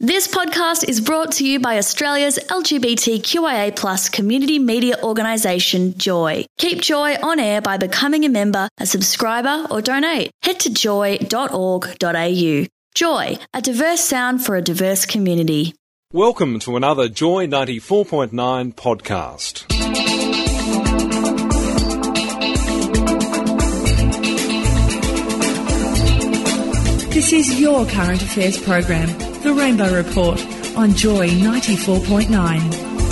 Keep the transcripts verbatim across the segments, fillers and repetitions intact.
This podcast is brought to you by Australia's L G B T Q I A plus community media organisation, Joy. Keep Joy on air by becoming a member, a subscriber or donate. Head to joy dot org dot a u. Joy, a diverse sound for a diverse community. Welcome to another Joy ninety-four point nine podcast. This is your current affairs program, The Rainbow Report, on Joy ninety-four point nine.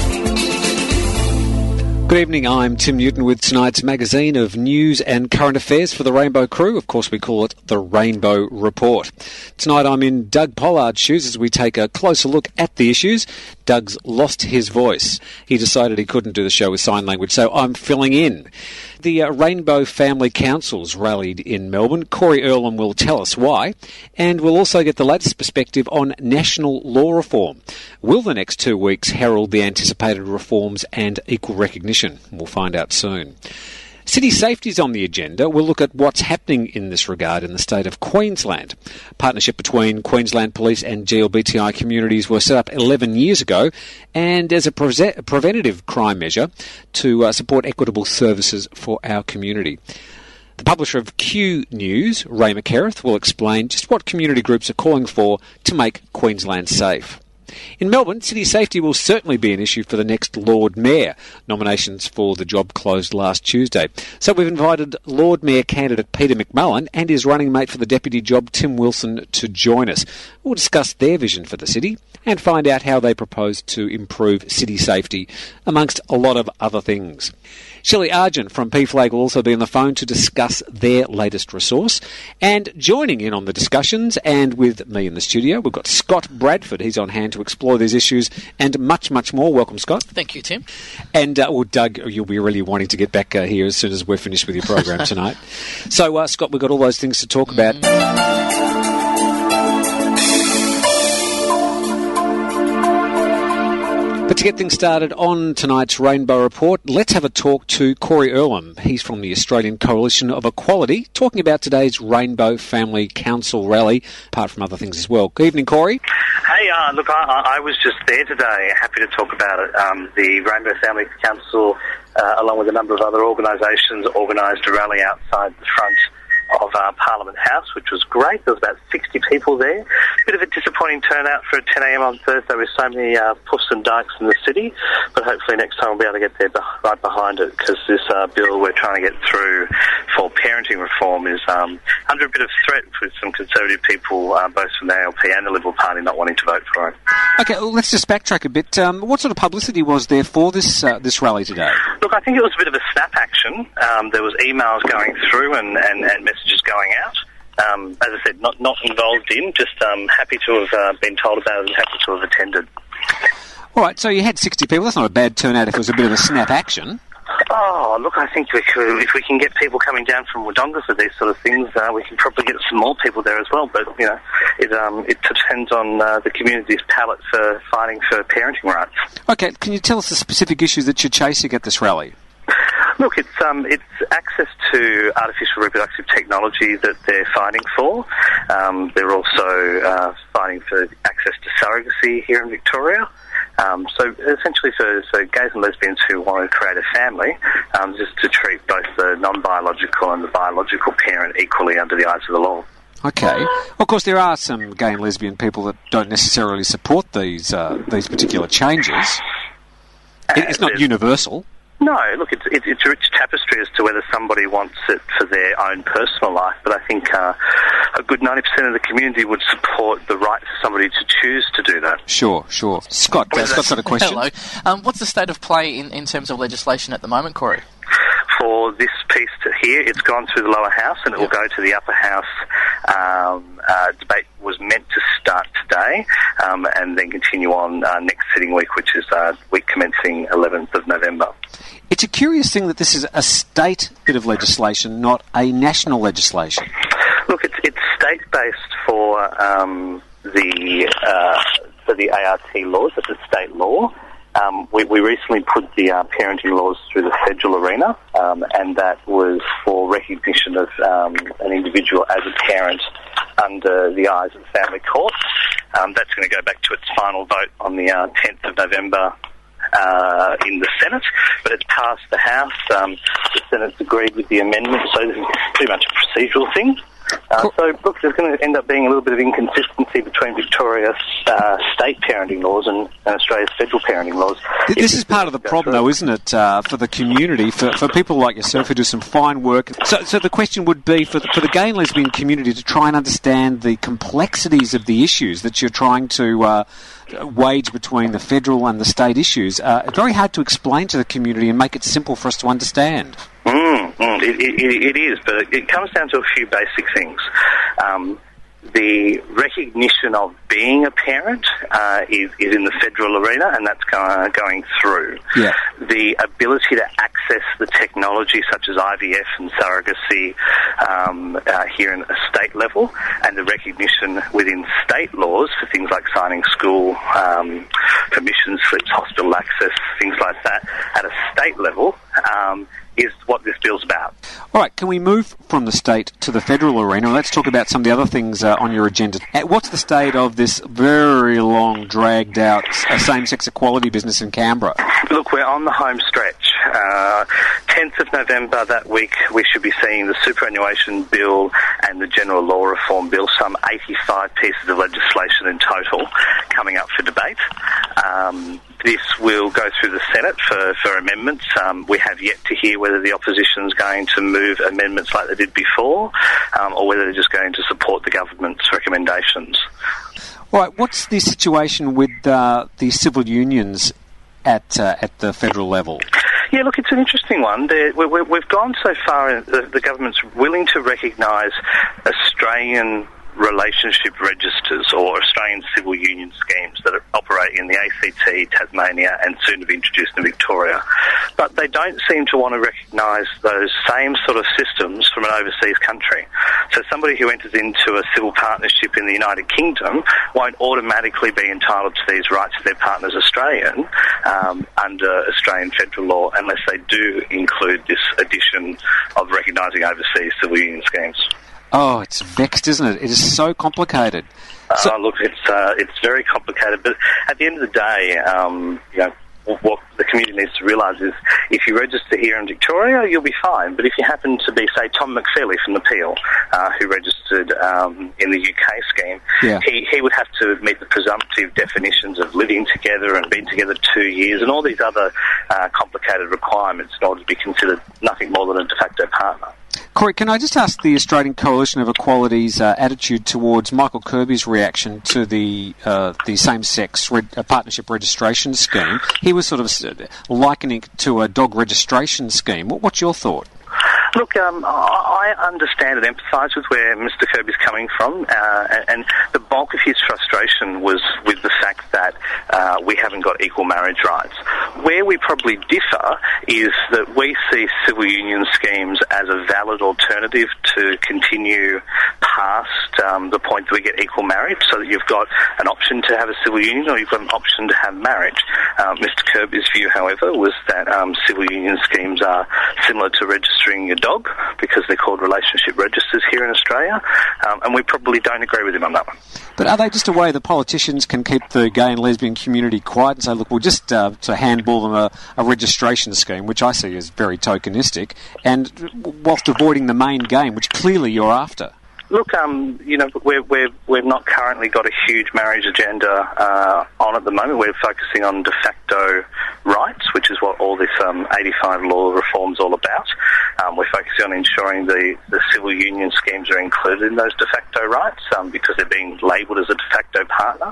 Good evening, I'm Tim Newton with tonight's magazine of news and current affairs for the Rainbow crew. Of course, we call it the Rainbow Report. Tonight I'm in Doug Pollard's shoes as we take a closer look at the issues. Doug's lost his voice. He decided he couldn't do the show with sign language, so I'm filling in. The uh, Rainbow Family Councils rallied in Melbourne. Corey Earlham will tell us why, and we'll also get the latest perspective on national law reform. Will the next two weeks herald the anticipated reforms and equal recognition? We'll find out soon. City safety is on the agenda. We'll look at what's happening in this regard in the state of Queensland. A partnership between Queensland Police and G L B T I communities were set up eleven years ago, and as a pre- preventative crime measure to uh, support equitable services for our community. The publisher of Q News, Ray McKerrath, will explain just what community groups are calling for to make Queensland safe. In Melbourne, city safety will certainly be an issue for the next Lord Mayor. Nominations for the job closed last Tuesday. So we've invited Lord Mayor candidate Peter McMullen and his running mate for the deputy job, Tim Wilson, to join us. We'll discuss their vision for the city and find out how they propose to improve city safety, amongst a lot of other things. Shelley Argent from P FLAG will also be on the phone to discuss their latest resource. And joining in on the discussions and with me in the studio, we've got Scott Bradford. He's on hand to explore these issues and much, much more. Welcome, Scott. Thank you, Tim. And, uh, well, Doug, you'll be really wanting to get back uh, here as soon as we're finished with your program tonight. So, uh, Scott, we've got all those things to talk about. Mm-hmm. But to get things started on tonight's Rainbow Report, let's have a talk to Corey Earlham. He's from the Australian Coalition of Equality, talking about today's Rainbow Family Council rally, apart from other things as well. Good evening, Corey. Hey, uh, look, I, I was just there today, happy to talk about it. Um, the Rainbow Family Council, uh, along with a number of other organisations, organised a rally outside the front of uh, Parliament House, which was great. There was about sixty people there. Bit of a disappointing turnout for ten a m on Thursday with so many uh, puffs and dykes in the city, but hopefully next time we'll be able to get there be- right behind it, because this uh, bill we're trying to get through for parenting reform is um, under a bit of threat with some Conservative people, uh, both from the A L P and the Liberal Party, not wanting to vote for it. Okay, well, let's just backtrack a bit. Um, what sort of publicity was there for this uh, this rally today? Look, I think it was a bit of a snap action. Um, there was emails going through and, and, and messages going out. Um, as I said, not not involved in, just um, happy to have uh, been told about it and happy to have attended. All right, so you had sixty people. That's not a bad turnout if it was a bit of a snap action. Oh, look, I think we could, if we can get people coming down from Wodonga for these sort of things, uh, we can probably get some more people there as well. But, you know, it um, it depends on uh, the community's palette for fighting for parenting rights. Okay, can you tell us the specific issues that you're chasing at this rally? Look, it's um, it's access to artificial reproductive technology that they're fighting for. Um, they're also uh, fighting for access to surrogacy here in Victoria. Um, so essentially for, for gays and lesbians who want to create a family, um, just to treat both the non-biological and the biological parent equally under the eyes of the law. Okay. Of course, there are some gay and lesbian people that don't necessarily support these uh, these particular changes. It, it's not universal. No, look, it's, it's it's a rich tapestry as to whether somebody wants it for their own personal life, but I think uh, a good ninety percent of the community would support the right for somebody to choose to do that. Sure, sure. Scott, uh, Scott's got a question. Hello. Um, what's the state of play in, in terms of legislation at the moment, Corey? For this piece to here, it's gone through the lower house and it yep. will go to the upper house. Um, uh, debate was meant to start today um, and then continue on uh, next sitting week, which is uh, week commencing eleventh of November. It's a curious thing that this is a state bit of legislation, not a national legislation. Look, it's it's state-based for um, the uh, for the A R T laws. It's a state law. Um, we, we recently put the uh, parenting laws through the federal arena, um, and that was for recognition of um, an individual as a parent under the eyes of the family court. Um, that's going to go back to its final vote on the uh, tenth of November uh, in the Senate, but it's passed the House. Um, the Senate's agreed with the amendment, so this is pretty much a procedural thing. Uh, so, look, there's going to end up being a little bit of inconsistency between Victoria's uh, state parenting laws and, and Australia's federal parenting laws. This is part of the problem, though, isn't it, uh, for the community, for, for people like yourself who do some fine work. So, so the question would be for the, for the gay and lesbian community to try and understand the complexities of the issues that you're trying to uh, wage between the federal and the state issues. Uh, it's very hard to explain to the community and make it simple for us to understand. Mm, mm, it, it, it is, but it comes down to a few basic things. Um, the recognition of being a parent uh, is, is in the federal arena, and that's go- going through. Yeah. The ability to access the technology such as I V F and surrogacy um, uh, here in a state level, and the recognition within state laws for things like signing school um, permission slips, hospital access, things like that, at a state level, um, is what this bill's about. All right, can we move from the state to the federal arena? Let's talk about some of the other things uh, on your agenda. What's the state of this very long, dragged-out uh, same-sex equality business in Canberra? Look, we're on the home stretch. Uh, tenth of November that week, we should be seeing the superannuation bill and the general law reform bill, some eighty-five pieces of legislation in total, coming up for debate. Um, this will go through the Senate for, for amendments. Um, we have yet to hear whether the opposition's going to move amendments like they did before, um, or whether they're just going to support the government's recommendations. All right, what's the situation with uh, the civil unions at uh, at the federal level? Yeah, look, it's an interesting one. We, we, we've gone so far, the, the government's willing to recognise Australian relationship registers or Australian civil union schemes that operate in the A C T, Tasmania, and soon to be introduced in Victoria. But they don't seem to want to recognise those same sort of systems from an overseas country. So somebody who enters into a civil partnership in the United Kingdom won't automatically be entitled to these rights if their partner's Australian um, under Australian federal law, unless they do include this addition of recognising overseas civil union schemes. Oh, it's vexed, isn't it? It is so complicated. So, uh, look, it's uh, it's very complicated, but at the end of the day, um, you know, what the community needs to realise is if you register here in Victoria, you'll be fine. But if you happen to be, say, Tom McFeely from the Peel, uh, who registered um, in the U K scheme, yeah. he, he would have to meet the presumptive definitions of living together and being together two years and all these other uh, complicated requirements in order to be considered nothing more than a de facto partner. Corey, can I just ask the Australian Coalition of Equality's uh, attitude towards Michael Kirby's reaction to the uh, the same-sex re- uh, partnership registration scheme? He was sort of likening it to a dog registration scheme. What, what's your thought? Look, um, I understand and empathise with where Mister Kirby's coming from, uh, and the bulk of his frustration was with the fact that uh, we haven't got equal marriage rights. Where we probably differ is that we see civil union schemes as a valid alternative to continue past um, the point that we get equal marriage, so that you've got an option to have a civil union or you've got an option to have marriage. Uh, Mister Kirby's view, however, was that um, civil union schemes are similar to registering your dog, because they're called relationship registers here in Australia, um, and we probably don't agree with him on that one. But are they just a way the politicians can keep the gay and lesbian community quiet and say, look, we'll just uh, to handball them a, a registration scheme, which I see as very tokenistic, and whilst avoiding the main game, which clearly you're after? Look, um, you know, we're, we're, we've not currently got a huge marriage agenda uh, on at the moment. We're focusing on de facto rights, which is what all this um, eighty-five law reform's all about. Um, we're focusing on ensuring the, the civil union schemes are included in those de facto rights um, because they're being labelled as a de facto partner.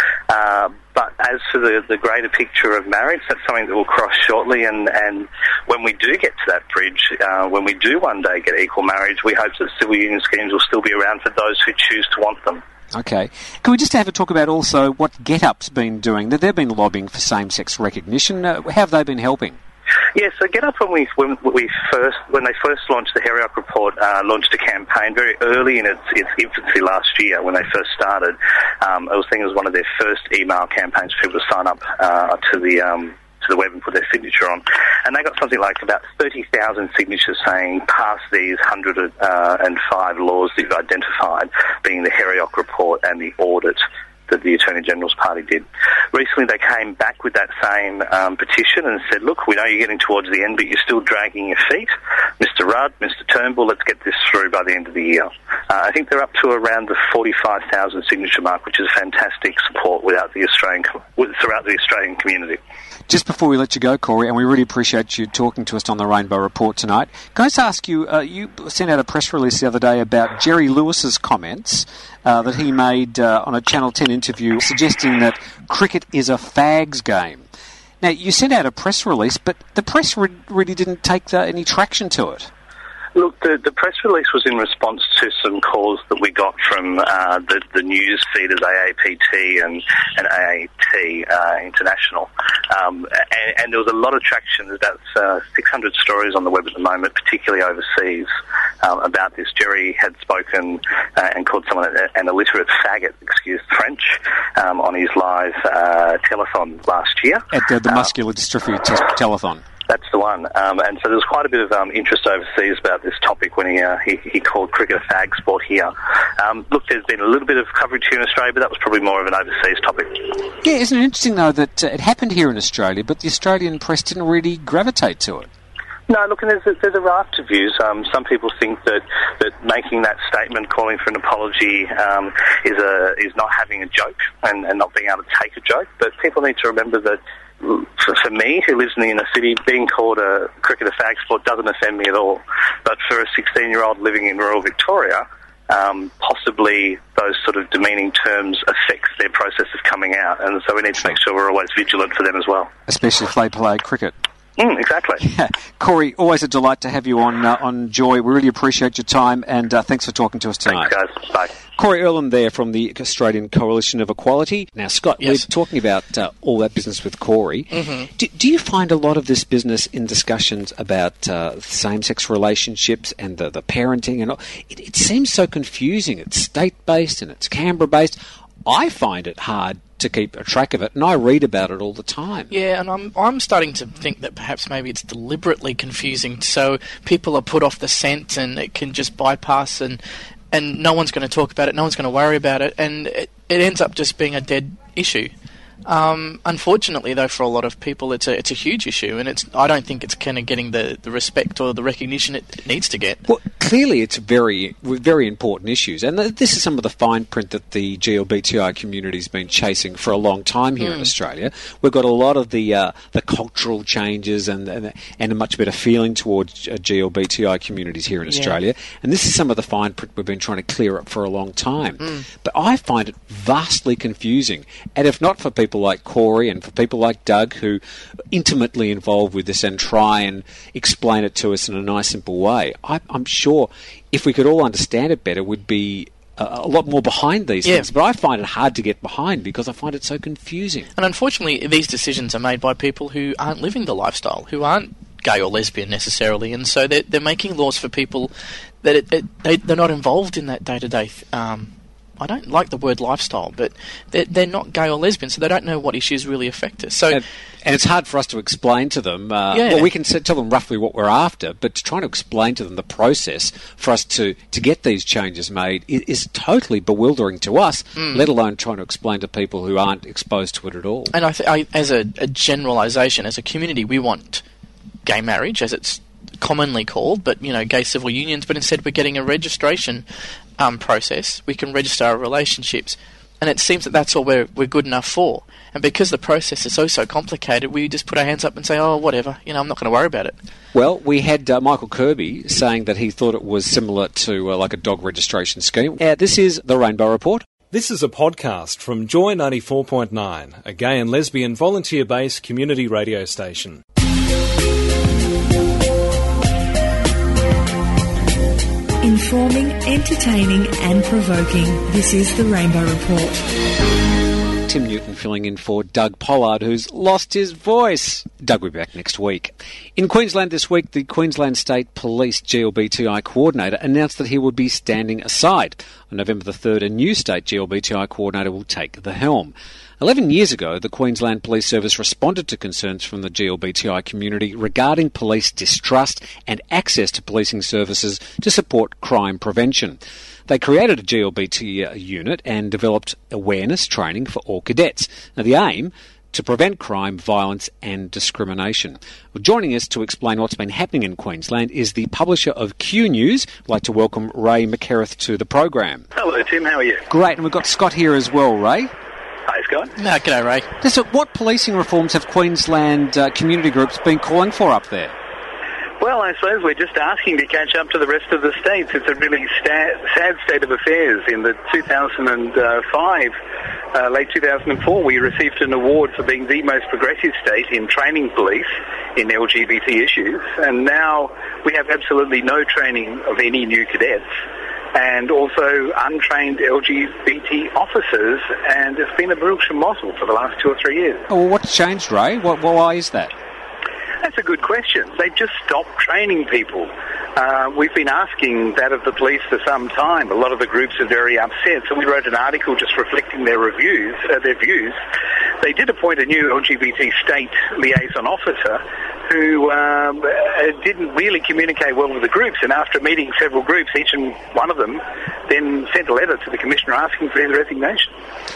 Uh, but as for the, the greater picture of marriage, that's something that will cross shortly, and, and when we do get to that bridge, uh, when we do one day get equal marriage, we hope that civil union schemes will still be around for those who choose to want them. Okay. Can we just have a talk about also what GetUp's been doing? They've been lobbying for same-sex recognition. Uh, how have they been helping? Yeah, so Get Up, when we when we first when they first launched the Heriok Report, uh, launched a campaign very early in its, its infancy last year when they first started. Um, I was thinking it was one of their first email campaigns for people to sign up uh, to the um, to the web and put their signature on, and they got something like about thirty thousand signatures saying pass these one hundred five laws that you've identified, being the Heriok Report and the audit that the Attorney General's party did. Recently they came back with that same um, petition and said, look, we know you're getting towards the end, but you're still dragging your feet. Mister Rudd, Mister Turnbull, let's get this through by the end of the year. Uh, I think they're up to around the forty-five thousand signature mark, which is fantastic support without the Australian, throughout the Australian community. Just before we let you go, Corey, and we really appreciate you talking to us on the Rainbow Report tonight, can I just ask you, uh, you sent out a press release the other day about Jerry Lewis's comments uh, that he made uh, on a Channel ten interview suggesting that cricket is a fags game. Now, you sent out a press release, but the press re- really didn't take the, any traction to it. Look, the, the press release was in response to some calls that we got from uh, the, the news feeders A A P T and, and A A T uh, International. Um, and, and there was a lot of traction. There's about uh, six hundred stories on the web at the moment, particularly overseas, um, about this. Jerry had spoken uh, and called someone an illiterate faggot, excuse French, um, on his live uh, telethon last year. At the, the uh, Muscular Dystrophy t- telethon. That's the one. Um, and so there was quite a bit of um, interest overseas about this topic when he, uh, he he called cricket a fag sport here. Um, look, there's been a little bit of coverage here in Australia, but that was probably more of an overseas topic. Yeah, isn't it interesting, though, that uh, it happened here in Australia, but the Australian press didn't really gravitate to it? No, look, and there's a, there's a raft of views. Um, some people think that, that making that statement, calling for an apology, um, is a is not having a joke and, and not being able to take a joke. But people need to remember that For, for me, who lives in the inner city, being called a cricket a fag sport doesn't offend me at all. But for a sixteen-year-old living in rural Victoria, um, possibly those sort of demeaning terms affects their process of coming out. And so we need to make sure we're always vigilant for them as well. Especially if they play cricket. Mm, exactly. Yeah. Corey, always a delight to have you on uh, on Joy. We really appreciate your time, and uh, thanks for talking to us tonight. Thanks, guys. Bye. Corey Earlham there from the Australian Coalition of Equality. Now, Scott, yes. We're talking about uh, all that business with Corey. Mm-hmm. Do, do you find a lot of this business in discussions about uh, same-sex relationships and the, the parenting and all? It, it seems so confusing. It's state-based and it's Canberra-based. I find it hard to keep a track of it, and I read about it all the time. Yeah, and I'm I'm starting to think that perhaps maybe it's deliberately confusing, so people are put off the scent and it can just bypass, and and no one's going to talk about it, no one's going to worry about it, and it, it ends up just being a dead issue. Um, unfortunately, though, for a lot of people, it's a it's a huge issue, and it's I don't think it's kind of getting the, the respect or the recognition it needs to get. Well, clearly, it's very very important issues, and th- this is some of the fine print that the G L B T I community's been chasing for a long time here mm. in Australia. We've got a lot of the uh, the cultural changes and, and and a much better feeling towards uh, G L B T I communities here in yeah. Australia, and this is some of the fine print we've been trying to clear up for a long time. Mm. But I find it vastly confusing, and if not for people people like Corey and for people like Doug who are intimately involved with this and try and explain it to us in a nice, simple way, I, I'm sure if we could all understand it better, we'd be a, a lot more behind these yeah. things. But I find it hard to get behind because I find it so confusing. And unfortunately, these decisions are made by people who aren't living the lifestyle, who aren't gay or lesbian necessarily, and so they're, they're making laws for people that it, it, they, they're not involved in that day-to-day um I don't like the word lifestyle, but they're, they're not gay or lesbian, so they don't know what issues really affect us. So, and, and it's hard for us to explain to them. Uh, yeah. Well, we can tell them roughly what we're after, but to try to explain to them the process for us to, to get these changes made is, is totally bewildering to us, mm. let alone trying to explain to people who aren't exposed to it at all. And I, th- I as a, a generalisation, as a community, we want gay marriage, as it's commonly called, but, you know, gay civil unions, but instead we're getting a registration Um, process. We can register our relationships, and it seems that that's all we're, we're good enough for. And because the process is so, so complicated, we just put our hands up and say, oh, whatever, you know, I'm not going to worry about it. Well, we had uh, Michael Kirby saying that he thought it was similar to uh, like a dog registration scheme. Uh, this is the Rainbow Report. This is a podcast from Joy ninety-four point nine, a gay and lesbian volunteer-based community radio station. Informing, entertaining and provoking. This is the Rainbow Report. Tim Newton filling in for Doug Pollard, who's lost his voice. Doug will be back next week. In Queensland this week, the Queensland State Police G L B T I coordinator announced that he would be standing aside. On November the third, a new state G L B T I coordinator will take the helm. Eleven years ago, the Queensland Police Service responded to concerns from the G L B T I community regarding police distrust and access to policing services to support crime prevention. They created a G L B T unit and developed awareness training for all cadets. Now, the aim, to prevent crime, violence and discrimination. Well, joining us to explain what's been happening in Queensland is the publisher of Q News. I'd like to welcome Ray McKerrath to the program. Hello, Tim. How are you? Great, and we've got Scott here as well, Ray. Hi, Scott. No, g'day, Ray. So what policing reforms have Queensland uh, community groups been calling for up there? Well, I suppose we're just asking to catch up to the rest of the states. It's a really sta- sad state of affairs. In the two thousand five, uh, late two thousand four, we received an award for being the most progressive state in training police in L G B T issues, and now we have absolutely no training of any new cadets, and also untrained L G B T officers, and it's been a real schmozzle for the last two or three years. Oh, well, what's changed, Ray? What, why is that? That's a good question. They've just stopped training people. Uh, we've been asking that of the police for some time. A lot of the groups are very upset, so we wrote an article just reflecting their reviews, uh, their views. They did appoint a new L G B T state liaison officer who um, didn't really communicate well with the groups, and after meeting several groups, each and one of them then sent a letter to the Commissioner asking for his resignation.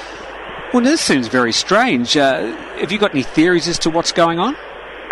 Well, this seems very strange. Uh, have you got any theories as to what's going on?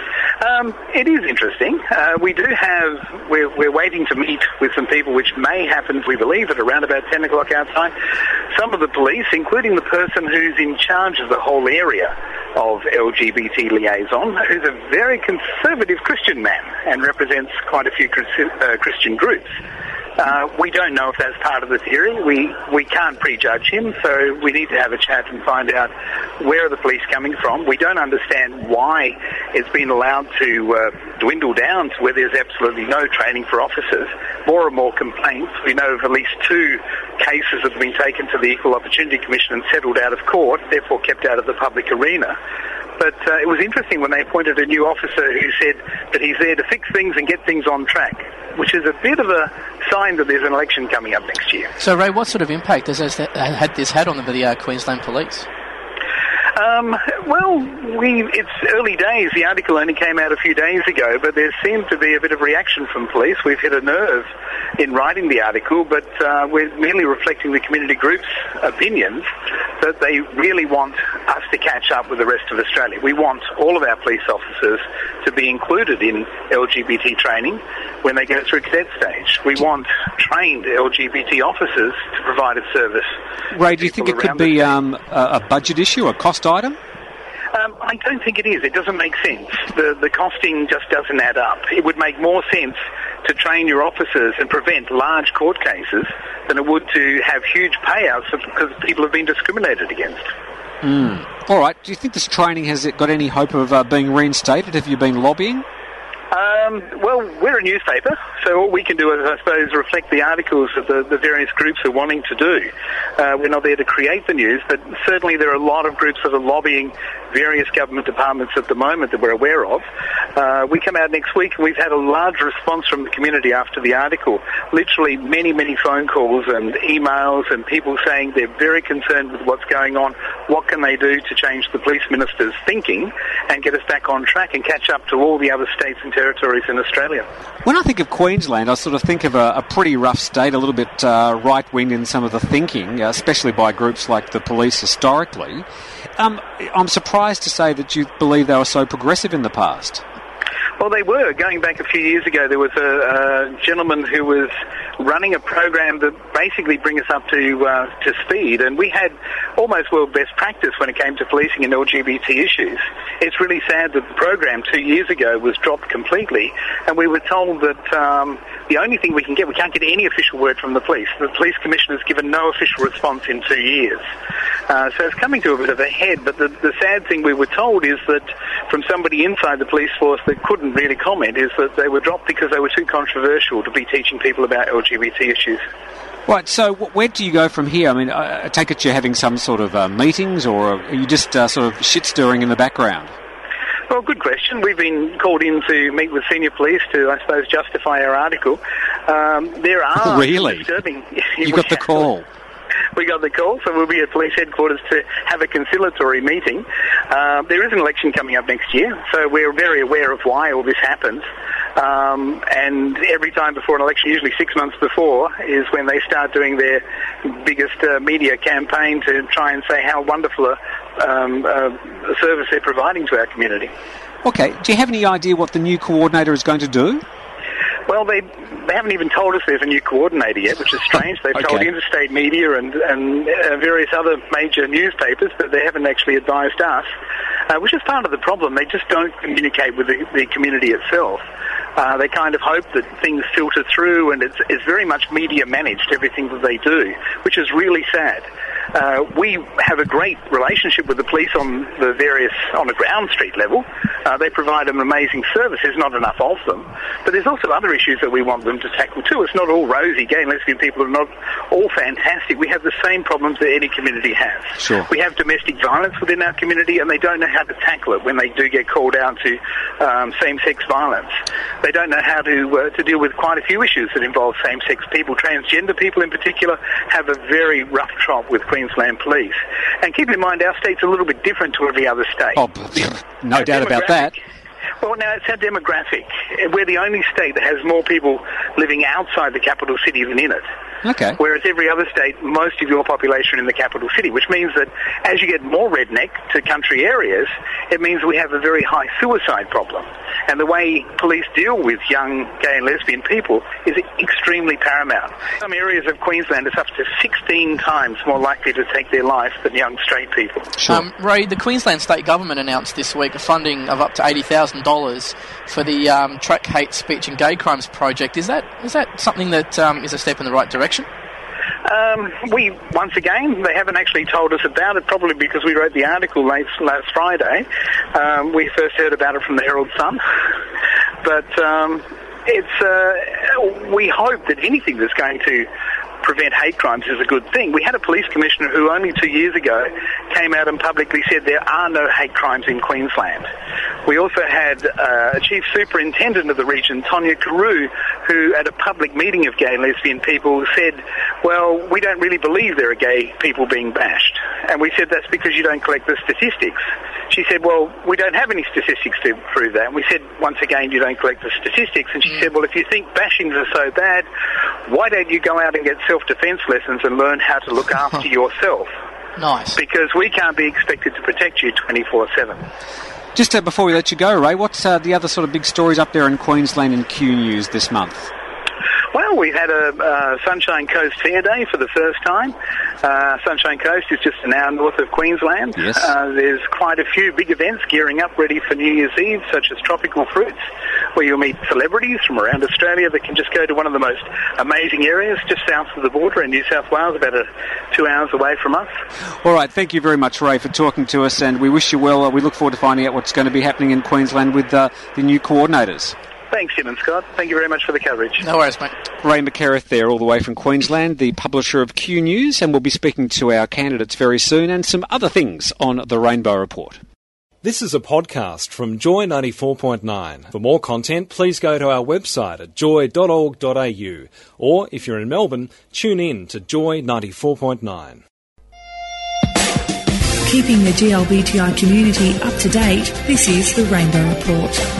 Um, it is interesting. Uh, we do have, we're, we're waiting to meet with some people, which may happen, we believe, at around about ten o'clock our time. Some of the police, including the person who's in charge of the whole area of L G B T liaison, who's a very conservative Christian man and represents quite a few uh, Christian groups. Uh, we don't know if that's part of the theory. We we can't prejudge him, so we need to have a chat and find out where are the police coming from. We don't understand why it's been allowed to uh, dwindle down to where there's absolutely no training for officers. More and more complaints. We know of at least two cases that have been taken to the Equal Opportunity Commission and settled out of court, therefore kept out of the public arena. But uh, it was interesting when they appointed a new officer who said that he's there to fix things and get things on track, which is a bit of a sign that there's an election coming up next year. So, Ray, what sort of impact has this had, this had on the uh, Queensland Police? Um, well, we, it's early days. The article only came out a few days ago, but there seemed to be a bit of reaction from police. We've hit a nerve in writing the article, but uh, we're merely reflecting the community group's opinions that they really want us to catch up with the rest of Australia. We want all of our police officers to be included in L G B T training when they go through cadet stage. We want trained L G B T officers to provide a service. Ray, do you think it could be um, a budget issue, a cost item? Um, I don't think it is. It doesn't make sense. The, the costing just doesn't add up. It would make more sense to train your officers and prevent large court cases than it would to have huge payouts because people have been discriminated against. Mm. All right. Do you think this training has it got any hope of uh, being reinstated? Have you been lobbying? Um, well, we're a newspaper, so all we can do is, I suppose, reflect the articles that the, the various groups are wanting to do. Uh, we're not there to create the news, but certainly there are a lot of groups that are lobbying various government departments at the moment that we're aware of. Uh, we come out next week and we've had a large response from the community after the article. Literally many, many phone calls and emails and people saying they're very concerned with what's going on. What can they do to change the police minister's thinking and get us back on track and catch up to all the other states and territories in Australia? When I think of Queensland, I sort of think of a, a pretty rough state, a little bit uh, right-wing in some of the thinking, uh, especially by groups like the police historically. Um, I'm surprised to say that you believe they were so progressive in the past. Well, they were. Going back a few years ago, there was a, a gentleman who was running a program that basically bring us up to uh, to speed, and we had almost world best practice when it came to policing and L G B T issues. It's really sad that the program two years ago was dropped completely, and we were told that um, the only thing we can get, we can't get any official word from the police. The police commissioner has given no official response in two years. Uh, so it's coming to a bit of a head, but the, the sad thing we were told is that from somebody inside the police force that couldn't really comment is that they were dropped because they were too controversial to be teaching people about L G B T issues. Right, so where do you go from here? I mean, I take it you're having some sort of uh, meetings, or are you just uh, sort of shit-stirring in the background? Well, good question. We've been called in to meet with senior police to, I suppose, justify our article. Um, there are... Really? Disturbing... You got the call? We got the call, so we'll be at police headquarters to have a conciliatory meeting. Uh, there is an election coming up next year, so we're very aware of why all this happens. Um, and every time before an election, usually six months before, is when they start doing their biggest uh, media campaign to try and say how wonderful a, um, a service they're providing to our community. Okay, do you have any idea what the new coordinator is going to do? Well, they they haven't even told us there's a new coordinator yet, which is strange. They've Okay. told interstate media and, and uh, various other major newspapers, but they haven't actually advised us, uh, which is part of the problem. They just don't communicate with the, the community itself. Uh, they kind of hope that things filter through, and it's, it's very much media managed, everything that they do, which is really sad. Uh, we have a great relationship with the police on the various, on a ground street level. Uh, they provide an amazing service. There's not enough of them. But there's also other issues that we want them to tackle too. It's not all rosy. Gay and lesbian people are not all fantastic. We have the same problems that any community has. Sure. We have domestic violence within our community, and they don't know how to tackle it when they do get called out to um, same-sex violence. They don't know how to uh, to deal with quite a few issues that involve same-sex people. Transgender people in particular have a very rough trot with Queensland Police. And keep in mind, our state's a little bit different to every other state. Oh, no doubt about that. Well, now, it's our demographic. We're the only state that has more people living outside the capital city than in it. Okay. Whereas every other state, most of your population are in the capital city, which means that as you get more redneck to country areas, it means we have a very high suicide problem. And the way police deal with young gay and lesbian people is extremely paramount. Some areas of Queensland is up to sixteen times more likely to take their life than young straight people. Sure. Um, Ray, the Queensland State Government announced this week a funding of up to eighty thousand dollars for the um, Track Hate Speech and Gay Crimes project. Is that is that something that um, is a step in the right direction? Um, we, once again, they haven't actually told us about it, probably because we wrote the article late, last Friday. Um, we first heard about it from the Herald Sun. But um, it's uh, we hope that anything that's going to prevent hate crimes is a good thing. We had a police commissioner who only two years ago came out and publicly said there are no hate crimes in Queensland. We also had uh, a chief superintendent of the region, Tonya Carew, who at a public meeting of gay and lesbian people said, well, we don't really believe there are gay people being bashed. And we said, that's because you don't collect the statistics. She said, well, we don't have any statistics to prove that. And we said, once again, you don't collect the statistics. And she mm. said, well, if you think bashings are so bad, why don't you go out and get self-defense lessons and learn how to look after yourself? Nice. Because we can't be expected to protect you twenty-four seven. Just uh, before we let you go, Ray, what's uh, the other sort of big stories up there in Queensland and Q News this month? Well, we've had a uh, Sunshine Coast Fair Day for the first time. Uh, Sunshine Coast is just an hour north of Queensland. Yes. Uh, there's quite a few big events gearing up ready for New Year's Eve, such as Tropical Fruits, where you'll meet celebrities from around Australia that can just go to one of the most amazing areas just south of the border in New South Wales, about a, two hours away from us. All right, thank you very much, Ray, for talking to us, and we wish you well. Uh, we look forward to finding out what's going to be happening in Queensland with uh, the new coordinators. Thanks, Jim and Scott. Thank you very much for the coverage. No worries, mate. Ray McCareth there, all the way from Queensland, the publisher of Q News, and we'll be speaking to our candidates very soon and some other things on the Rainbow Report. This is a podcast from Joy ninety-four point nine. For more content, please go to our website at joy dot org dot a u, or if you're in Melbourne, tune in to Joy ninety-four point nine. Keeping the G L B T I community up to date, this is the Rainbow Report.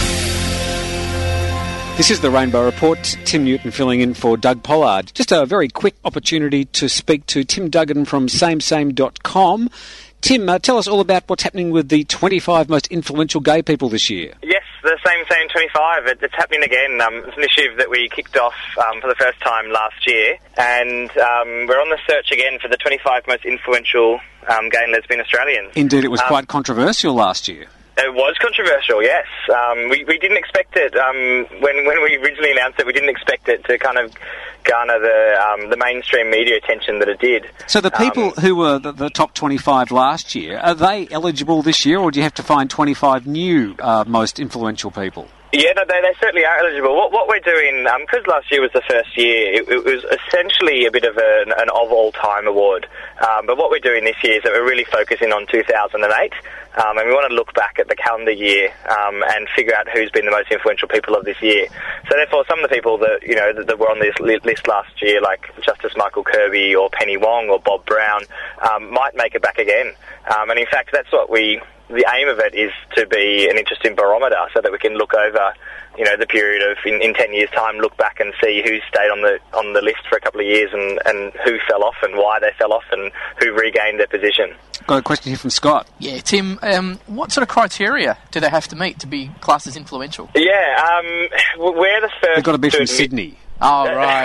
This is the Rainbow Report. Tim Newton filling in for Doug Pollard. Just a very quick opportunity to speak to Tim Duggan from same same dot com. Tim, uh, tell us all about what's happening with the twenty-five most influential gay people this year. Yes, the Same Same twenty-five. It, it's happening again. Um, it's an initiative that we kicked off um, for the first time last year, and um, we're on the search again for the twenty-five most influential um, gay and lesbian Australians. Indeed, it was um, quite controversial last year. It was controversial, yes. Um, we, we didn't expect it. Um, when when we originally announced it, we didn't expect it to kind of garner the um, the mainstream media attention that it did. So the people um, who were the, the top twenty-five last year, are they eligible this year, or do you have to find twenty-five new uh, most influential people? Yeah, no, they, they certainly are eligible. What, what we're doing, because um, last year was the first year, it, it was essentially a bit of an, an of-all-time award. Um, but what we're doing this year is that we're really focusing on two thousand eight, um, and we want to look back at the calendar year um, and figure out who's been the most influential people of this year. So therefore, some of the people that, you know, that, that were on this li- list last year, like Justice Michael Kirby or Penny Wong or Bob Brown, um, might make it back again. Um, and in fact, that's what we... The aim of it is to be an interesting barometer so that we can look over, you know, the period of, in, in ten years' time, look back and see who stayed on the on the list for a couple of years and, and who fell off and why they fell off and who regained their position. Got a question here from Scott. Yeah, Tim, um, what sort of criteria do they have to meet to be classed as influential? Yeah, um, we're the first... They've got to be to from admit- Sydney. Oh, right.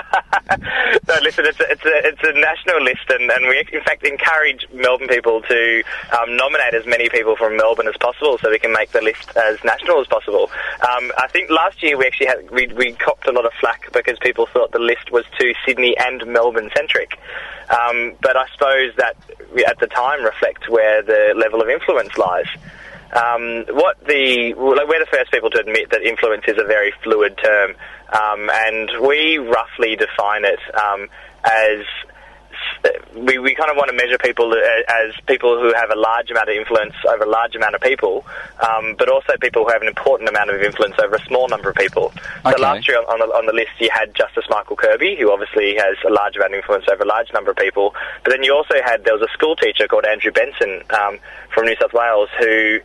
No, listen, it's a, it's a, it's a national list, and, and we, in fact, encourage Melbourne people to um, nominate as many people from Melbourne as possible so we can make the list as national as possible. Um, I think last year we actually had, we, we copped a lot of flack because people thought the list was too Sydney and Melbourne-centric. Um, but I suppose that, at the time, reflects where the level of influence lies. Um, what the we're the first people to admit that influence is a very fluid term, um, and we roughly define it um, as we, we kind of want to measure people as people who have a large amount of influence over a large amount of people, um, but also people who have an important amount of influence over a small number of people. Okay. So last year on the, on the list you had Justice Michael Kirby, who obviously has a large amount of influence over a large number of people, but then you also had, there was a school teacher called Andrew Benson um, from New South Wales who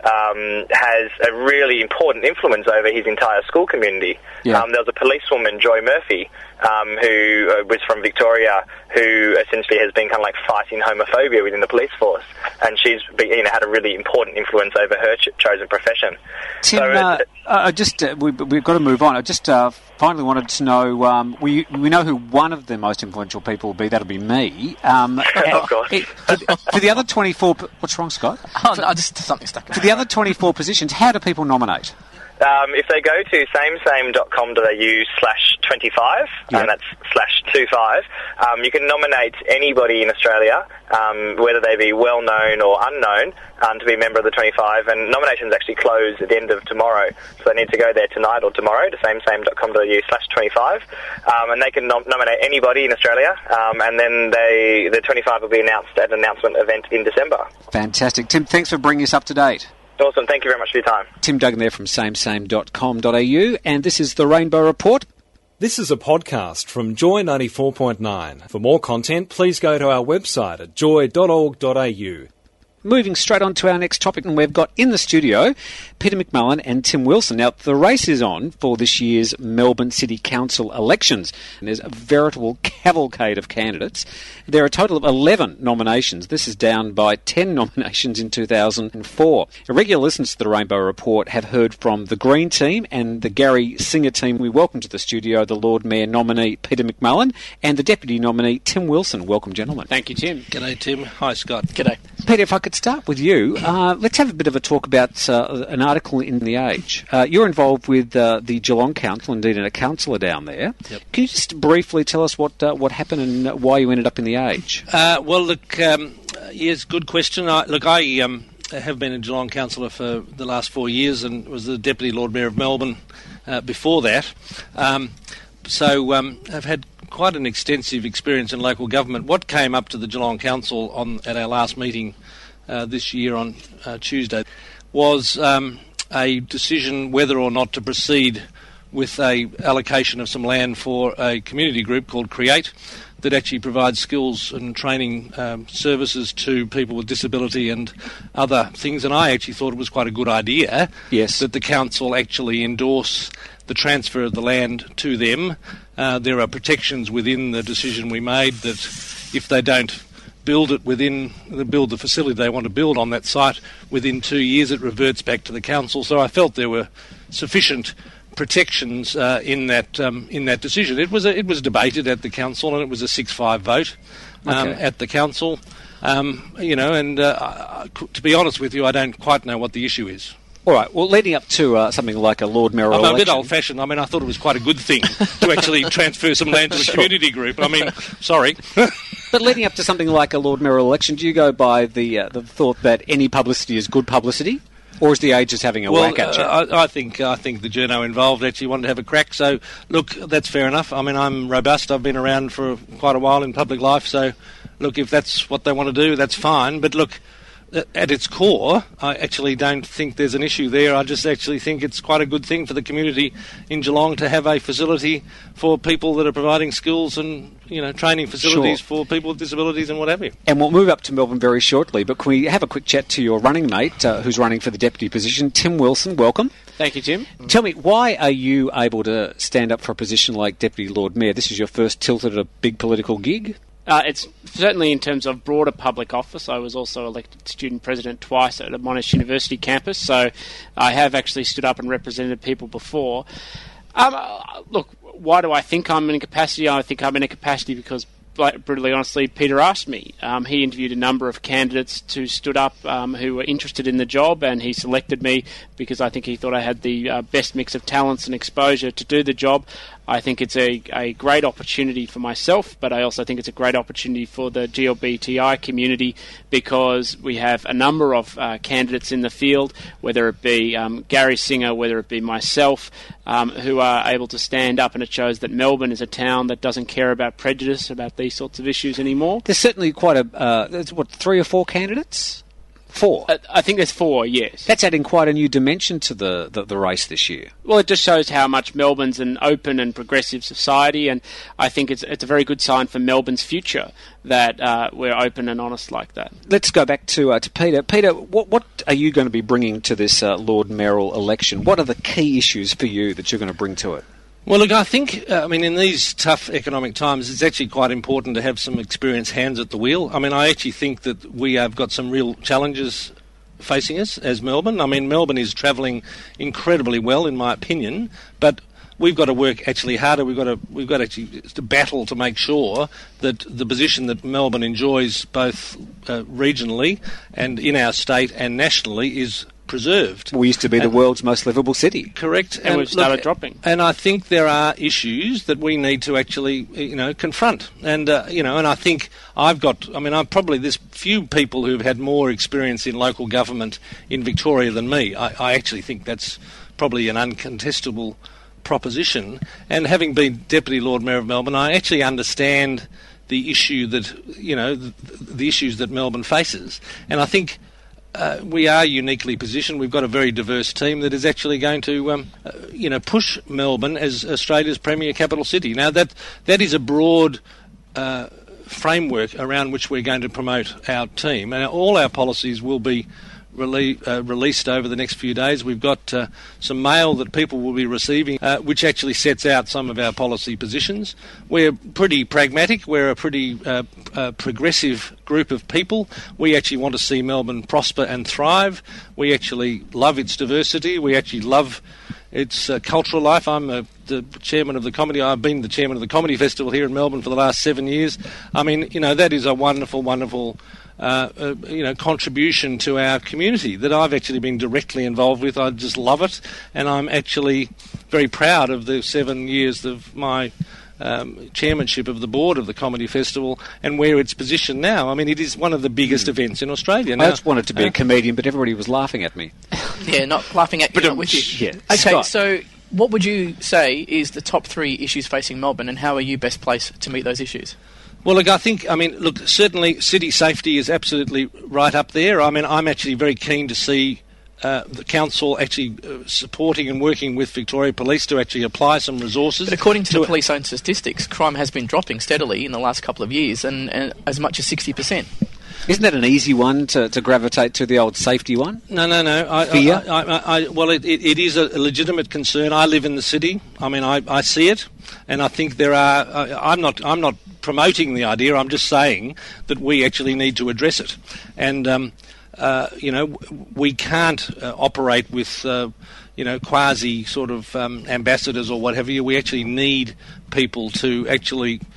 Um, has a really important influence over his entire school community. Yeah. Um, there was a policewoman, Joy Murphy, um, who uh, was from Victoria, who essentially has been kind of like fighting homophobia within the police force, and she's been, you know, had a really important influence over her ch- chosen profession. Tim, so, uh, uh, just uh, we, we've got to move on. I just uh, finally wanted to know. Um, we we know who one of the most influential people will be. That'll be me. Um, of course. It, for, the, for the other twenty-four, what's wrong, Scott? Oh, no, just something stuck in For the other twenty-four positions, how do people nominate? Um, if they go to samesame.com.au slash 25, Yep. and that's slash 25, um, you can nominate anybody in Australia, um, whether they be well-known or unknown, um, to be a member of the twenty-five, and nominations actually close at the end of tomorrow, so they need to go there tonight or tomorrow to samesame.com.au slash 25, um, and they can nom- nominate anybody in Australia, um, and then they the twenty-five will be announced at an announcement event in December. Fantastic. Tim, thanks for bringing us up to date. Awesome, thank you very much for your time. Tim Duggan there from samesame dot com dot a u, and this is the Rainbow Report. This is a podcast from Joy ninety-four point nine. For more content, please go to our website at joy dot org dot a u. Moving straight on to our next topic, and we've got in the studio Peter McMullen and Tim Wilson. Now, the race is on for this year's Melbourne City Council elections, and there's a veritable cavalcade of candidates. There are a total of eleven nominations. This is down by ten nominations in two thousand four. Regular listeners to the Rainbow Report have heard from the Green team and the Gary Singer team. We welcome to the studio the Lord Mayor nominee Peter McMullen and the Deputy nominee Tim Wilson. Welcome, gentlemen. Thank you, Tim. G'day, Tim. Hi, Scott. G'day. Peter, if I could start with you, uh, let's have a bit of a talk about uh, an article in The Age. Uh, you're involved with uh, the Geelong Council, indeed, and a councillor down there. Yep. Can you just briefly tell us what uh, what happened and why you ended up in The Age? Uh, well, look, um, yes, good question. I, look, I um, have been a Geelong councillor for the last four years and was the Deputy Lord Mayor of Melbourne uh, before that. Um, so um, I've had quite an extensive experience in local government. What came up to the Geelong Council on at our last meeting uh, this year on uh, Tuesday was um, a decision whether or not to proceed with a allocation of some land for a community group called Create that actually provides skills and training um, services to people with disability and other things. And I actually thought it was quite a good idea Yes. that the council actually endorse the transfer of the land to them. Uh, there are protections within the decision we made that if they don't build it within, build the facility they want to build on that site within two years, it reverts back to the council. So I felt there were sufficient protections uh, in that um, in that decision. It was a, it was debated at the council, and it was a six five vote um, Okay. at the council. Um, you know, and uh, to be honest with you, I don't quite know what the issue is. All right, well, leading up to uh, something like a Lord Mayor I'm election... a bit old-fashioned. I mean, I thought it was quite a good thing to actually transfer some land to a community group. I mean, sorry. But leading up to something like a Lord Mayor election, do you go by the uh, the thought that any publicity is good publicity? Or is the age just having a well, whack at you? Uh, I, I think I think the journo involved actually wanted to have a crack. So, look, that's fair enough. I mean, I'm robust. I've been around for quite a while in public life. So, look, if that's what they want to do, that's fine. But look, at its core, I actually don't think there's an issue there. I just actually think it's quite a good thing for the community in Geelong to have a facility for people that are providing skills and, you know, training facilities Sure. for people with disabilities and what have you. And we'll move up to Melbourne very shortly, but can we have a quick chat to your running mate uh, who's running for the deputy position, Tim Wilson? Welcome. Thank you, Tim. Tell me, why are you able to stand up for a position like Deputy Lord Mayor? This is your first tilt at a big political gig? Uh, it's certainly in terms of broader public office. I was also elected student president twice at a Monash University campus, so I have actually stood up and represented people before. Um, uh, look, why do I think I'm in a capacity? I think I'm in a capacity because, brutally honestly, Peter asked me. Um, he interviewed a number of candidates who stood up um, who were interested in the job, and he selected me because I think he thought I had the uh, best mix of talents and exposure to do the job. I think it's a, a great opportunity for myself, but I also think it's a great opportunity for the G L B T I community because we have a number of uh, candidates in the field, whether it be um, Gary Singer, whether it be myself, um, who are able to stand up, and it shows that Melbourne is a town that doesn't care about prejudice about these sorts of issues anymore. There's certainly quite a, uh, there's what, three or four candidates? Four? Uh, I think there's four, yes. That's adding quite a new dimension to the, the, the race this year. Well, it just shows how much Melbourne's an open and progressive society, and I think it's it's a very good sign for Melbourne's future that uh, we're open and honest like that. Let's go back to uh, to Peter. Peter, what what are you going to be bringing to this uh, Lord Mayoral election? What are the key issues for you that you're going to bring to it? Well, look, I think, uh, I mean, in these tough economic times, it's actually quite important to have some experienced hands at the wheel. I mean, I actually think that we have got some real challenges facing us as Melbourne. I mean, Melbourne is travelling incredibly well, in my opinion, but we've got to work actually harder. We've got to we've got to actually to battle to make sure that the position that Melbourne enjoys both uh, regionally and in our state and nationally is preserved. We used to be and, the world's most livable city. Correct. And, and we've started look, dropping. And I think there are issues that we need to actually, you know, confront. And, uh, you know, and I think I've got, I mean, I'm probably, there's few people who've had more experience in local government in Victoria than me. I, I actually think that's probably an uncontestable proposition. And having been Deputy Lord Mayor of Melbourne, I actually understand the issue that, you know, the, the issues that Melbourne faces. And I think Uh, we are uniquely positioned. We've got a very diverse team that is actually going to, um, uh, you know, push Melbourne as Australia's premier capital city. Now, that that is a broad uh, framework around which we're going to promote our team, and all our policies will be Rele- uh, released over the next few days. We've got uh, some mail that people will be receiving, uh, which actually sets out some of our policy positions. We're pretty pragmatic. We're a pretty uh, uh, progressive group of people. We actually want to see Melbourne prosper and thrive. We actually love its diversity. We actually love its uh, cultural life. I'm uh, the chairman of the comedy. I've been the chairman of the Comedy Festival here in Melbourne for the last seven years. I mean, you know, that is a wonderful, wonderful Uh, uh, you know, contribution to our community that I've actually been directly involved with. I just love it, and I'm actually very proud of the seven years of my um, chairmanship of the board of the Comedy Festival and where it's positioned now. I mean, it is one of the biggest mm. events in Australia. Now, I just wanted to be uh, a comedian, but everybody was laughing at me. Yeah, not laughing at you, not with you. Yeah. Okay, Scott. so what would you say is the top three issues facing Melbourne, and how are you best placed to meet those issues? Well, look, I think, I mean, look, certainly city safety is absolutely right up there. I mean, I'm actually very keen to see uh, the council actually uh, supporting and working with Victoria Police to actually apply some resources. But according to, to the police own statistics, crime has been dropping steadily in the last couple of years, and, and as much as sixty percent. Isn't that an easy one to, to gravitate to, the old safety one? No, no, no. I, Fear? I, I, I, well, it, it, it is a legitimate concern. I live in the city. I mean, I, I see it, and I think there are. I, I'm not. I'm not promoting the idea. I'm just saying that we actually need to address it, and um, uh, you know, we can't uh, operate with uh, you know quasi sort of um, ambassadors or what have you. We actually need people to actually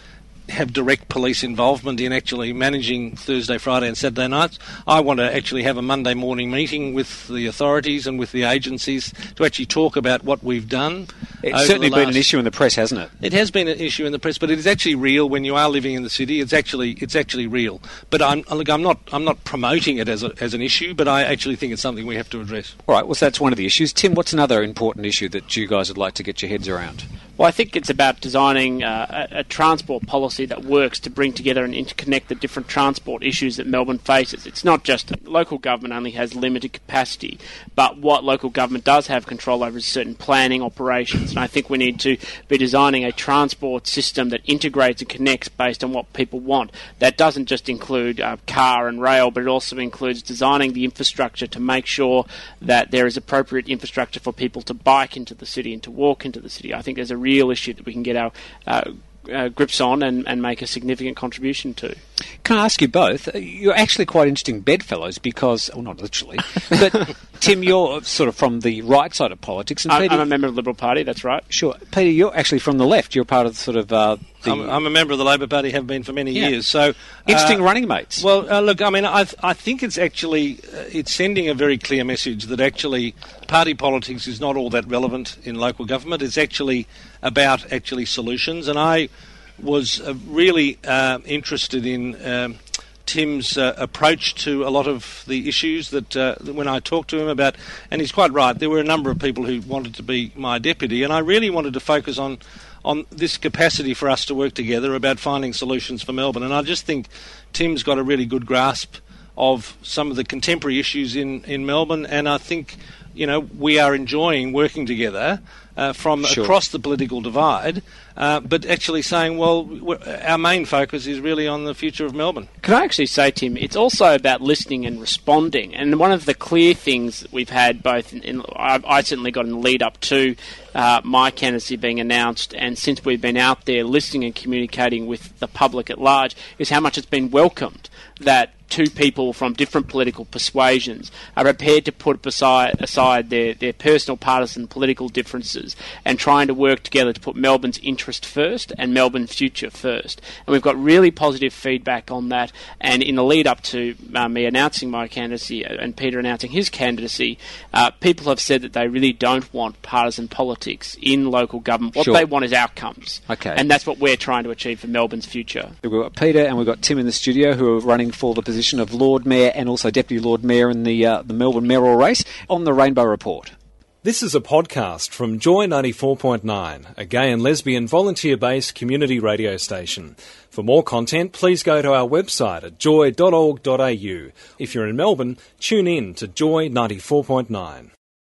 have direct police involvement in actually managing Thursday, Friday and Saturday nights. I want to actually have a Monday morning meeting with the authorities and with the agencies to actually talk about what we've done. It's certainly been an issue in the press, hasn't it? It has been an issue in the press, but it is actually real when you are living in the city. It's actually it's actually real. But I'm look, I'm not I'm not promoting it as a, as an issue, but I actually think it's something we have to address. All right, well, so that's one of the issues. Tim, what's another important issue that you guys would like to get your heads around? Well, I think it's about designing uh, a, a transport policy that works to bring together and interconnect the different transport issues that Melbourne faces. It's not just that local government only has limited capacity, but what local government does have control over is certain planning operations. And I think we need to be designing a transport system that integrates and connects based on what people want. That doesn't just include uh, car and rail, but it also includes designing the infrastructure to make sure that there is appropriate infrastructure for people to bike into the city and to walk into the city. I think there's a real issue that we can get our uh, uh, grips on and, and make a significant contribution to. Can I ask you both? You're actually quite interesting bedfellows because, well, not literally, but Tim, you're sort of from the right side of politics. And I'm, Peter, I'm a member of the Liberal Party, that's right. Sure. Peter, you're actually from the left. You're part of sort of... Uh, the I'm, I'm a member of the Labor Party, have been for many yeah. years. So Interesting uh, running mates. Well, uh, look, I mean, I I think it's actually, uh, it's sending a very clear message that actually party politics is not all that relevant in local government. It's actually about actually solutions. And I was uh, really uh, interested in um, Tim's uh, approach to a lot of the issues that, uh, that when I talked to him about, and he's quite right, there were a number of people who wanted to be my deputy, and I really wanted to focus on on this capacity for us to work together about finding solutions for Melbourne. And I just think Tim's got a really good grasp of some of the contemporary issues in, in Melbourne, and I think, you know, we are enjoying working together uh, from sure. across the political divide, uh, but actually saying, well, our main focus is really on the future of Melbourne. Can I actually say, Tim, it's also about listening and responding. And one of the clear things that we've had both, in, in, I, I certainly got in the lead up to uh, my candidacy being announced, and since we've been out there listening and communicating with the public at large, is how much it's been welcomed that two people from different political persuasions are prepared to put aside, aside their, their personal partisan political differences and trying to work together to put Melbourne's interest first and Melbourne's future first. And we've got really positive feedback on that. And in the lead up to uh, me announcing my candidacy and Peter announcing his candidacy, uh, people have said that they really don't want partisan politics in local government. What sure. they want is outcomes. Okay. And that's what we're trying to achieve for Melbourne's future. We've got Peter and we've got Tim in the studio who are running for the position of Lord Mayor and also Deputy Lord Mayor in the uh, the Melbourne mayoral race on the Rainbow Report. This is a podcast from Joy ninety-four point nine, a gay and lesbian volunteer-based community radio station. For more content, please go to our website at joy dot org dot a u. If you're in Melbourne, tune in to Joy ninety-four point nine.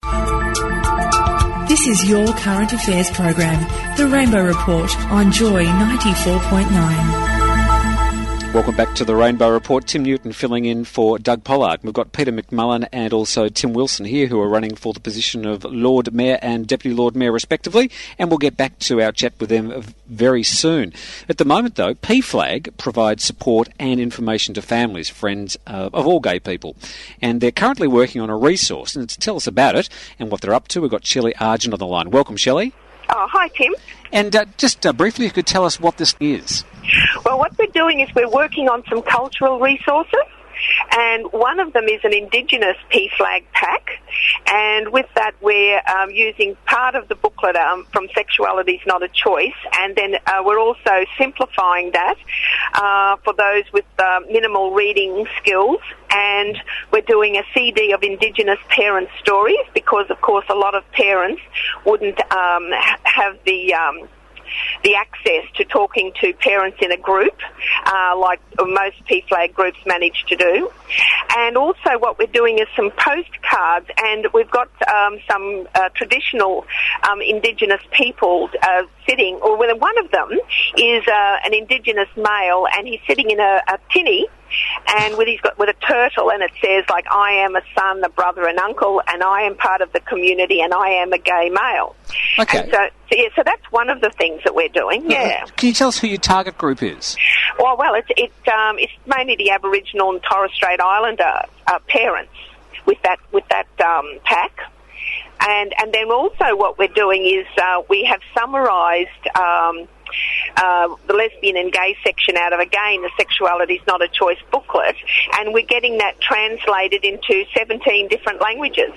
This is your current affairs program, The Rainbow Report on Joy ninety-four point nine. Welcome back to the Rainbow Report. Tim Newton filling in for Doug Pollard. We've got Peter McMullen and also Tim Wilson here who are running for the position of Lord Mayor and Deputy Lord Mayor respectively, and we'll get back to our chat with them very soon. At the moment though, P FLAG provides support and information to families, friends uh, of all gay people, and they're currently working on a resource, and to tell us about it and what they're up to, we've got Shelley Argent on the line. Welcome, Shelley. Oh, hi, Tim. And uh, just uh, briefly, you could tell us what this is. Well, what we're doing is we're working on some cultural resources, and one of them is an Indigenous P FLAG pack, and with that we're um, using part of the booklet um, from Sexuality is Not a Choice, and then uh, we're also simplifying that uh, for those with uh, minimal reading skills, and we're doing a C D of Indigenous parent stories because, of course, a lot of parents wouldn't um, have the... Um, the access to talking to parents in a group, uh, like most P FLAG groups manage to do. And also what we're doing is some postcards, and we've got um, some uh, traditional um, Indigenous people uh, sitting, or one of them is uh, an Indigenous male, and he's sitting in a, a tinny, and with he's got with a turtle, and it says like, I am a son, a brother, an uncle, and I am part of the community, and I am a gay male. Okay. And so, so yeah, so that's one of the things that we're doing. Yeah. Can you tell us who your target group is? Well, well, it's it um, it's mainly the Aboriginal and Torres Strait Islander uh, parents with that with that um, pack. And and then also what we're doing is uh, we have summarised um, uh, the lesbian and gay section out of, again, the Sexuality is Not a Choice booklet, and we're getting that translated into seventeen different languages.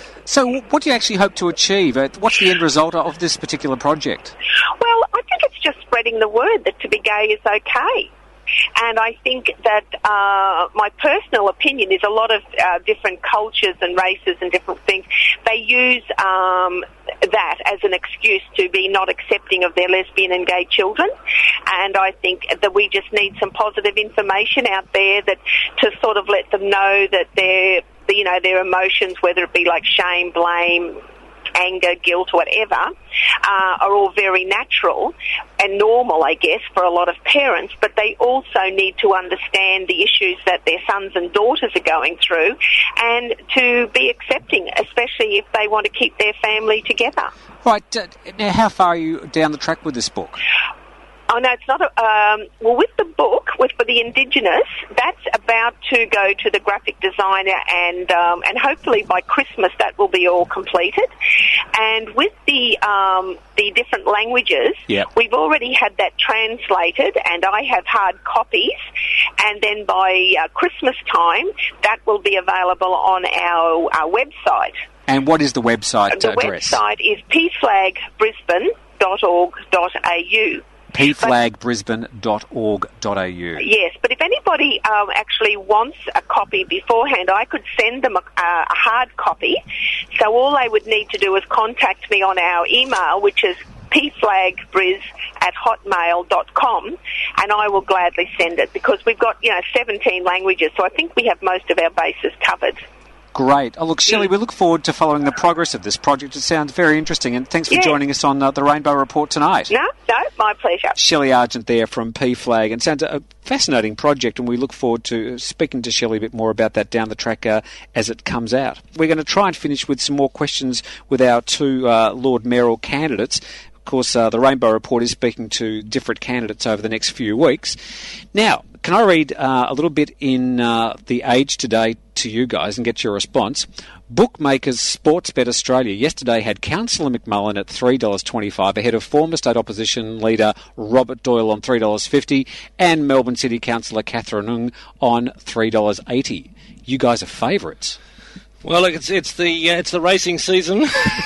So what do you actually hope to achieve? What's the end result of this particular project? Well, I think it's just spreading the word that to be gay is okay. And I think that uh, my personal opinion is a lot of uh, different cultures and races and different things, they use um, that as an excuse to be not accepting of their lesbian and gay children. And I think that we just need some positive information out there that to sort of let them know that their, you know, their emotions, whether it be like shame, blame, anger, guilt, whatever, uh, are all very natural and normal, I guess, for a lot of parents, but they also need to understand the issues that their sons and daughters are going through and to be accepting, especially if they want to keep their family together. Right. Uh, now, how far are you down the track with this book? Oh, no, it's not a... Um, well, with the book, with for the Indigenous, that's about to go to the graphic designer and um, and hopefully by Christmas that will be all completed. And with the um, the different languages, yep. we've already had that translated and I have hard copies. And then by uh, Christmas time, that will be available on our, our website. And what is the website the address? The website is p flag brisbane dot org dot a u. p flag brisbane dot org dot a u. Yes, but if anybody um, actually wants a copy beforehand, I could send them a, a hard copy. So all they would need to do is contact me on our email, which is p flag bris at hotmail dot com, and I will gladly send it because we've got, you know, seventeen languages, so I think we have most of our bases covered. Great. Oh, look, Shelley, we look forward to following the progress of this project. It sounds very interesting, and thanks for yeah. joining us on uh, the Rainbow Report tonight. No, no, my pleasure. Shelley Argent there from P FLAG, and sounds a fascinating project, and we look forward to speaking to Shelley a bit more about that down the track uh, as it comes out. We're going to try and finish with some more questions with our two uh, Lord Mayoral candidates. Of course, uh, the Rainbow Report is speaking to different candidates over the next few weeks. Now, can I read uh, a little bit in uh, The Age today to you guys and get your response? Bookmakers Sportsbet Australia yesterday had Councillor McMullen at three dollars twenty-five ahead of former state opposition leader Robert Doyle on three dollars fifty and Melbourne City Councillor Catherine Ng on three dollars eighty. You guys are favourites. Well, look, it's it's the uh, it's the racing season,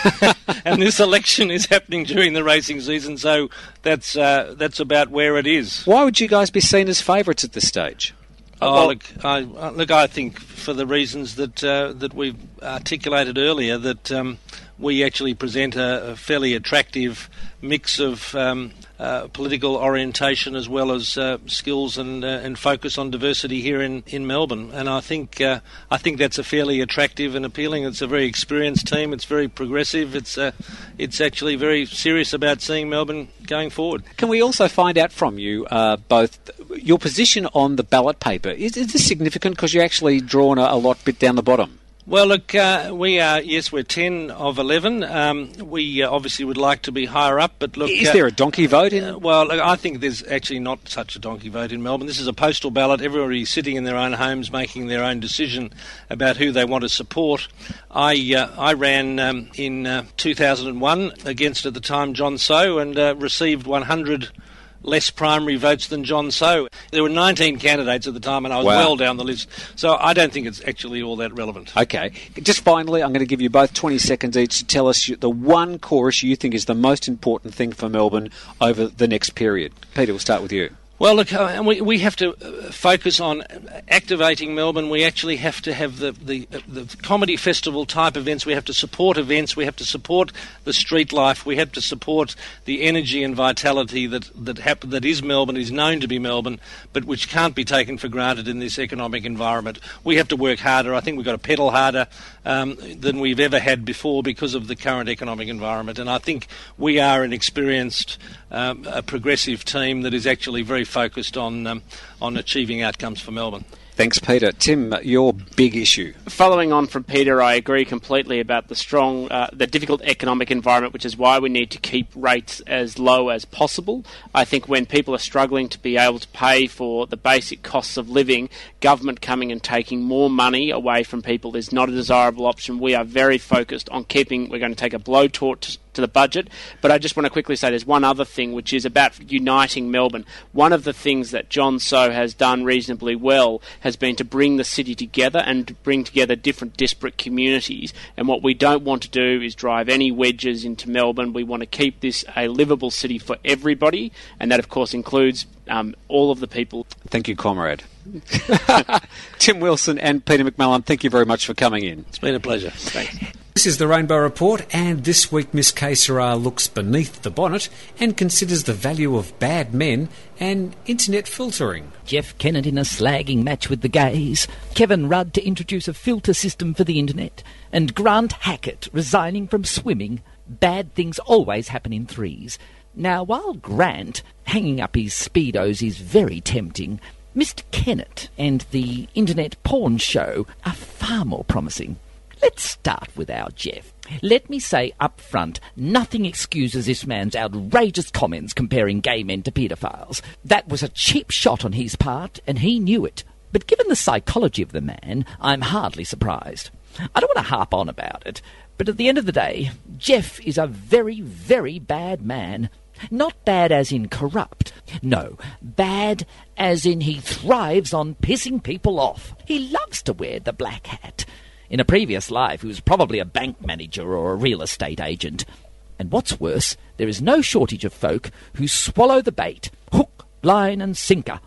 and this election is happening during the racing season, so that's uh, that's about where it is. Why would you guys be seen as favourites at this stage? Oh, well, look, I, look, I think for the reasons that uh, that we've articulated earlier, that um, we actually present a, a fairly attractive mix of um, uh, political orientation as well as uh, skills and uh, and focus on diversity here in, in Melbourne. And I think uh, I think that's a fairly attractive and appealing. It's a very experienced team. It's very progressive. It's uh, it's actually very serious about seeing Melbourne going forward. Can we also find out from you uh, both your position on the ballot paper? Is, is this significant because you're actually drawn a, a lot bit down the bottom? Well, look, uh, we are, yes, we're ten of eleven. Um, we uh, obviously would like to be higher up, but look... Is uh, there a donkey vote in? Uh, well, look, I think there's actually not such a donkey vote in Melbourne. This is a postal ballot. Everybody's sitting in their own homes making their own decision about who they want to support. I uh, I ran um, in uh, two thousand one against, at the time, John Sow and uh, received one hundred less primary votes than John Sow. There were nineteen candidates at the time and I was wow. well down the list. So I don't think it's actually all that relevant. Okay. Just finally, I'm going to give you both twenty seconds each to tell us the one core issue you think is the most important thing for Melbourne over the next period. Peter, we'll start with you. Well, look, uh, we we have to uh, focus on activating Melbourne. We actually have to have the, the uh, the comedy festival type events. We have to support events. We have to support the street life. We have to support the energy and vitality that that hap- that is Melbourne, is known to be Melbourne, but which can't be taken for granted in this economic environment. We have to work harder. I think we've got to pedal harder um, than we've ever had before because of the current economic environment. And I think we are an experienced, um, a progressive team that is actually very focused on um, on achieving outcomes for Melbourne. Thanks, Peter. Tim, your big issue. Following on from Peter, I agree completely about the strong, uh, the difficult economic environment, which is why we need to keep rates as low as possible. I think when people are struggling to be able to pay for the basic costs of living, government coming and taking more money away from people is not a desirable option. We are very focused on keeping, we're going to take a blowtorch to the budget. But I just want to quickly say there's one other thing, which is about uniting Melbourne. One of the things that John Sow has done reasonably well has been to bring the city together and to bring together different disparate communities. And what we don't want to do is drive any wedges into Melbourne. We want to keep this a livable city for everybody, and that, of course, includes um, all of the people. Thank you, comrade. Tim Wilson and Peter McMullen, thank you very much for coming in. It's been a pleasure. Thanks. This is the Rainbow Report, and this week Miss Kay Sarrar looks beneath the bonnet and considers the value of bad men and internet filtering. Jeff Kennett in a slagging match with the gays, Kevin Rudd to introduce a filter system for the internet, and Grant Hackett resigning from swimming. Bad things always happen in threes. Now, while Grant hanging up his Speedos is very tempting, Mister Kennett and the internet porn show are far more promising. Let's start with our Jeff. Let me say up front, nothing excuses this man's outrageous comments comparing gay men to paedophiles. That was a cheap shot on his part, and he knew it. But given the psychology of the man, I'm hardly surprised. I don't want to harp on about it, but at the end of the day, Jeff is a very, very bad man. Not bad as in corrupt. No, bad as in he thrives on pissing people off. He loves to wear the black hat. In a previous life, he was probably a bank manager or a real estate agent. And what's worse, there is no shortage of folk who swallow the bait, hook, line and sinker.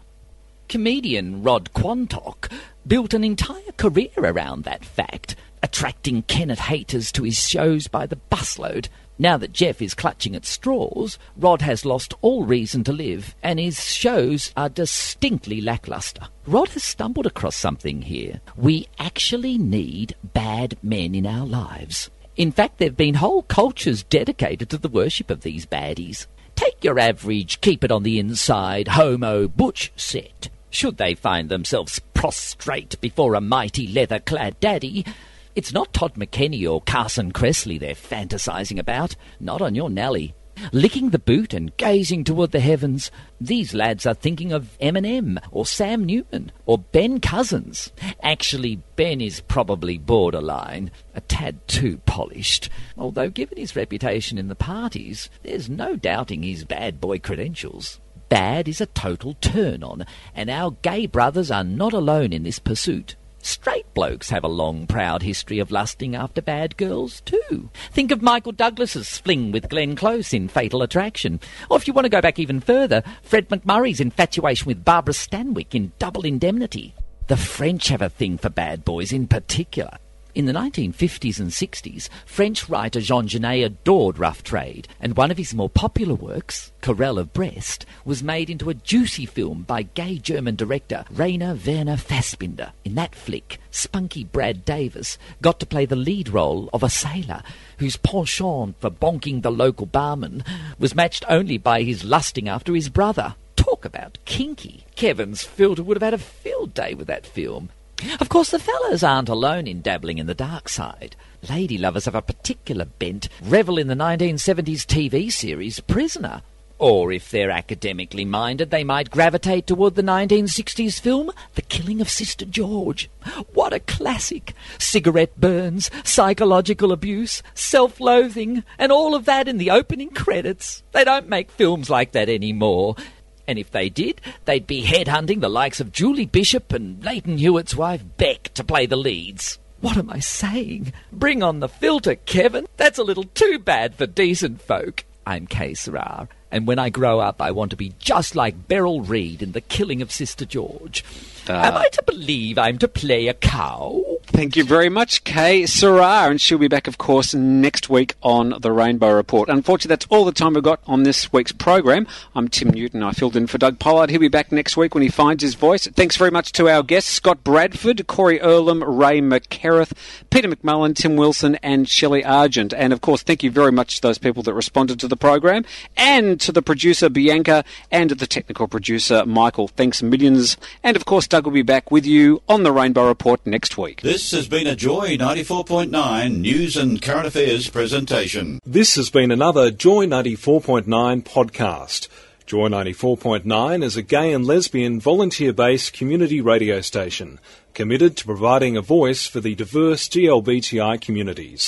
Comedian Rod Quantock built an entire career around that fact, attracting Kennett haters to his shows by the busload. Now that Jeff is clutching at straws, Rod has lost all reason to live, and his shows are distinctly lacklustre. Rod has stumbled across something here. We actually need bad men in our lives. In fact, there have been whole cultures dedicated to the worship of these baddies. Take your average keep-it-on-the-inside homo butch set. Should they find themselves prostrate before a mighty leather-clad daddy, it's not Todd McKenney or Carson Kressley they're fantasising about. Not on your Nelly. Licking the boot and gazing toward the heavens, these lads are thinking of Eminem or Sam Newman or Ben Cousins. Actually, Ben is probably borderline, a tad too polished. Although given his reputation in the parties, there's no doubting his bad boy credentials. Bad is a total turn-on, and our gay brothers are not alone in this pursuit. Straight blokes have a long, proud history of lusting after bad girls, too. Think of Michael Douglas's fling with Glenn Close in Fatal Attraction. Or if you want to go back even further, Fred McMurray's infatuation with Barbara Stanwyck in Double Indemnity. The French have a thing for bad boys in particular. In the nineteen fifties and sixties, French writer Jean Genet adored rough trade, and one of his more popular works, Querelle of Brest, was made into a juicy film by gay German director Rainer Werner Fassbinder. In that flick, spunky Brad Davis got to play the lead role of a sailor whose penchant for bonking the local barman was matched only by his lusting after his brother. Talk about kinky. Kevin's filter would have had a field day with that film. Of course, the fellas aren't alone in dabbling in the dark side. Lady lovers of a particular bent revel in the nineteen seventies T V series Prisoner. Or, if they're academically minded, they might gravitate toward the nineteen sixties film The Killing of Sister George. What a classic! Cigarette burns, psychological abuse, self-loathing, and all of that in the opening credits. They don't make films like that anymore. And if they did, they'd be headhunting the likes of Julie Bishop and Leighton Hewitt's wife Beck to play the leads. What am I saying? Bring on the filter, Kevin. That's a little too bad for decent folk. I'm Kay Sarrar, and when I grow up I want to be just like Beryl Reid in The Killing of Sister George. Uh, Am I to believe I'm to play a cow? Thank you very much, Kay Sarrar, and she'll be back, of course, next week on the Rainbow Report. Unfortunately, that's all the time we've got on this week's program. I'm Tim Newton. I filled in for Doug Pollard. He'll be back next week when he finds his voice. Thanks very much to our guests, Scott Bradford, Corey Earlham, Ray McCareth, Peter McMullen, Tim Wilson, and Shelley Argent. And, of course, thank you very much to those people that responded to the program, and to the producer, Bianca, and the technical producer, Michael. Thanks millions. And, of course, Doug will be back with you on the Rainbow Report next week. This has been a Joy ninety-four point nine News and Current Affairs presentation. This has been another Joy ninety-four point nine podcast. Joy ninety-four point nine is a gay and lesbian volunteer-based community radio station committed to providing a voice for the diverse G L B T I communities.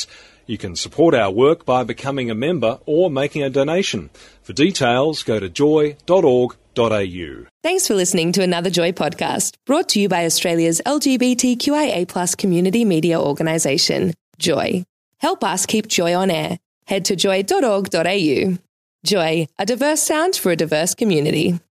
You can support our work by becoming a member or making a donation. For details, go to joy dot org dot a u. Thanks for listening to another Joy podcast, brought to you by Australia's L G B T Q I A plus community media organisation, Joy. Help us keep Joy on air. Head to joy dot org dot a u. Joy, a diverse sound for a diverse community.